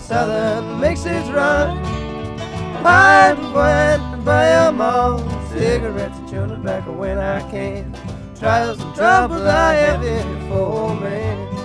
southern mixes run. Pine, plant, and buy 'em all. Cigarettes and chewing tobacco when I can. Trials and troubles I have it for, man.